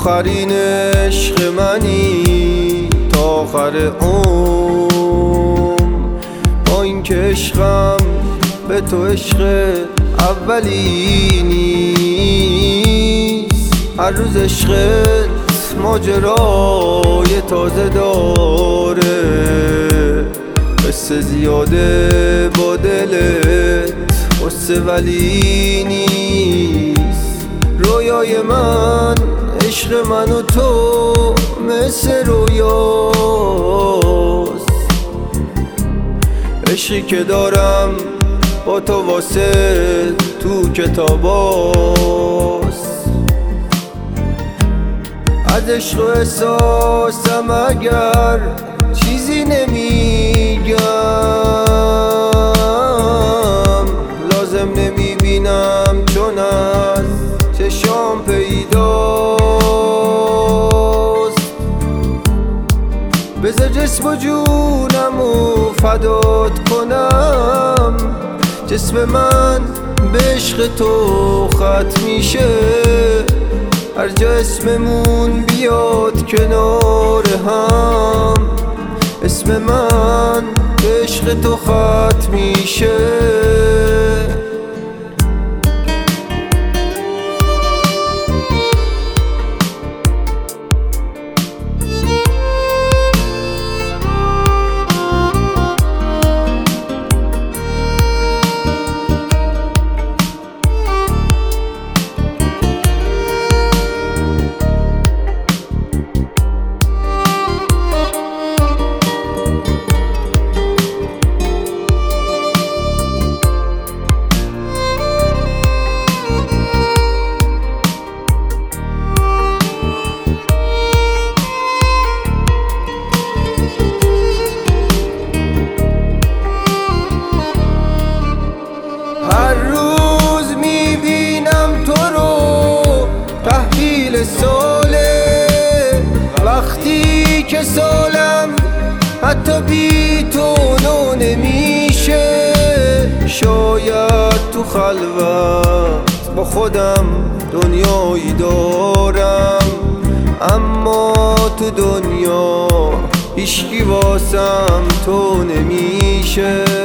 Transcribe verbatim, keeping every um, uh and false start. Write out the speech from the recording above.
آخرین عشق منی تا آخر عمر، با این که عشقم به تو عشق اولی نیست. هر روز عشقت ماجرای تازه داره، قصه زیاده با دلت قصه ولی نیست. رویای من عشق من و تو مثل رویاست، عشقی که دارم با تو واسه تو کتاباست. از عشق و احساسم اگر چیزی نمیگم، لازم نمیبینم چون از چشام پیداست. بذار جسم و جونمو فدات کنم، جسم من به عشق تو ختم میشه. هر جا اسممون بیاد کنار هم، اسم من به عشق تو ختم میشه. هر روز میبینم تو رو تحویل ساله، وقتی که سالم حتی بی تو نو نمیشه. شاید تو خلوت با خودم دنیایی دارم، اما تو دنیا هیچکی واسم تو نمیشه.